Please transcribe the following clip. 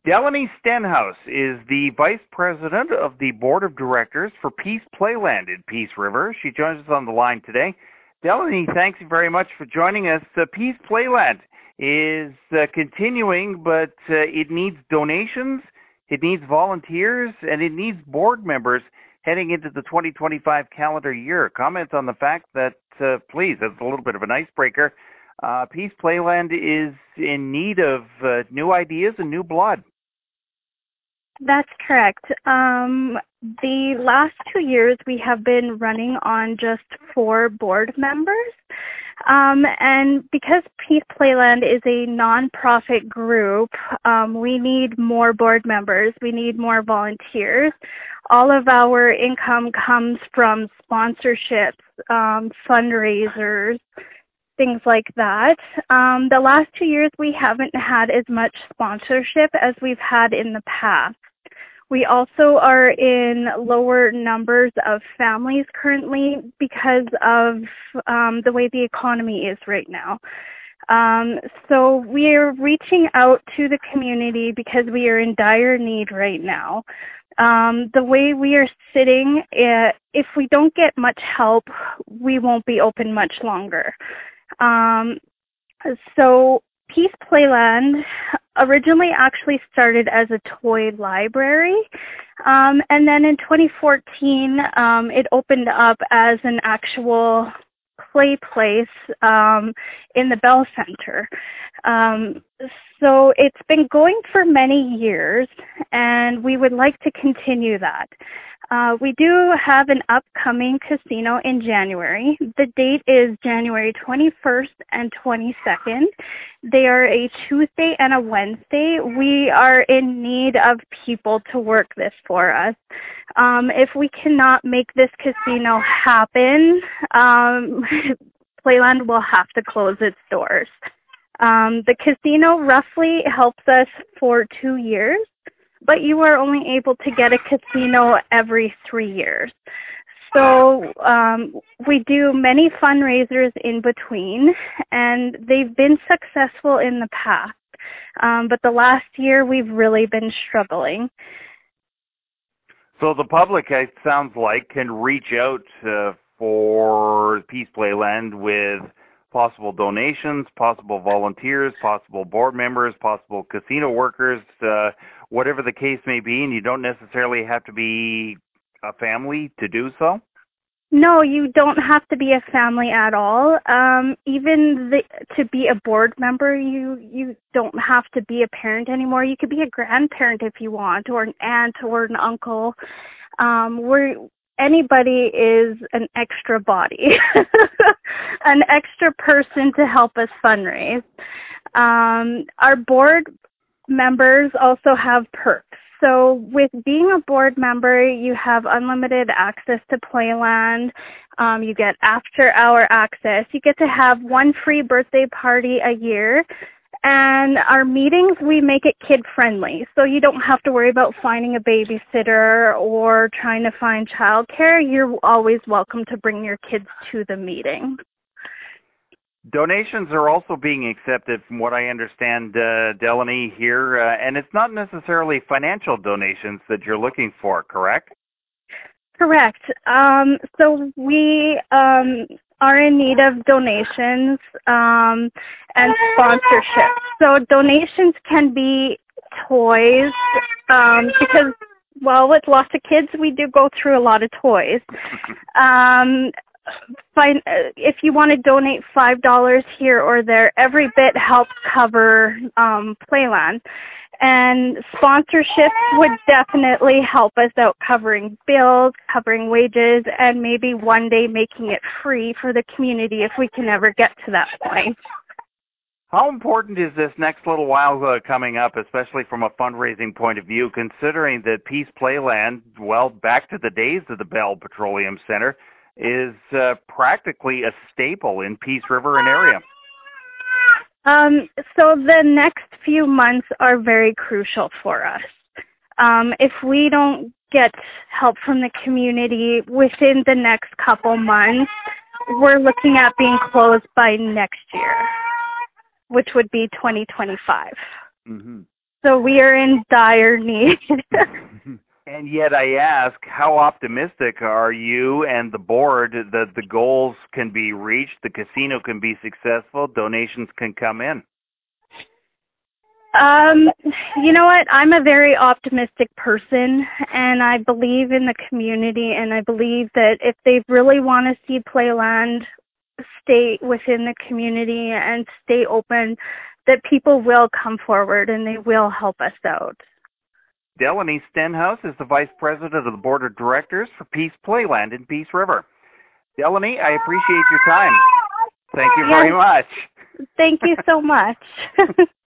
Delaney Stenhouse is the Vice President of the Board of Directors for Peace Playland in Peace River. She joins us on the line today. Delaney, thanks very much for joining us. Peace Playland is continuing, but it needs donations, it needs volunteers, and it needs board members heading into the 2025 calendar year. Comment on the fact that, please, as a little bit of an icebreaker, Peace Playland is in need of new ideas and new blood. That's correct. The last 2 years we have been running on just 4 board members. And because Peace Playland is a nonprofit group, we need more board members. We need more volunteers. All of our income comes from sponsorships, fundraisers, things like that. The last 2 years we haven't had as much sponsorship as we've had in the past. We also are in lower numbers of families currently because of the way the economy is right now. So we are reaching out to the community because we are in dire need right now. The way we are sitting, if we don't get much help, we won't be open much longer. So Peace Playland originally actually started as a toy library, and then in 2014 it opened up as an actual play place in the Bell Center. So it's been going for many years, and we would like to continue that. We do have an upcoming casino in January. The date is January 21st and 22nd. They are a Tuesday and a Wednesday. We are in need of people to work this for us. If we cannot make this casino happen, Playland will have to close its doors. The casino roughly helps us for 2 years, but you are only able to get a casino every 3 years. So we do many fundraisers in between, and they've been successful in the past. But the last year, we've really been struggling. So the public, it sounds like, can reach out for Peace Playland with possible donations, possible volunteers, possible board members, possible casino workers, whatever the case may be, and you don't necessarily have to be a family to do so? No, you don't have to be a family at all. Even to be a board member, you don't have to be a parent anymore. You could be a grandparent if you want, or an aunt or an uncle. Anybody is an extra body, an extra person to help us fundraise. Our board members also have perks. So with being a board member, you have unlimited access to Playland. You get after-hour access. You get to have one free birthday party a year. And our meetings, we make it kid-friendly. So you don't have to worry about finding a babysitter or trying to find childcare. You're always welcome to bring your kids to the meeting. Donations are also being accepted, from what I understand, Delaney, here, and it's not necessarily financial donations that you're looking for, correct? Correct. So we are in need of donations and sponsorships. So donations can be toys because, well, with lots of kids, we do go through a lot of toys. If you want to donate $5 here or there, every bit helps cover Playland. And sponsorships would definitely help us out covering bills, covering wages, and maybe one day making it free for the community if we can ever get to that point. How important is this next little while coming up, especially from a fundraising point of view, considering that Peace Playland, well, back to the days of the Bell Petroleum Center, is practically a staple in Peace River and area? So the next few months are very crucial for us. If we don't get help from the community within the next couple months, we're looking at being closed by next year, which would be 2025. Mm-hmm. So we are in dire need. And yet I ask, how optimistic are you and the board that the goals can be reached, the casino can be successful, donations can come in? You know what? I'm a very optimistic person, and I believe in the community, and I believe that if they really want to see Playland stay within the community and stay open, that people will come forward and they will help us out. Delaney Stenhouse is the Vice President of the Board of Directors for Peace Playland in Peace River. Delaney, I appreciate your time. Thank you very much. Thank you so much.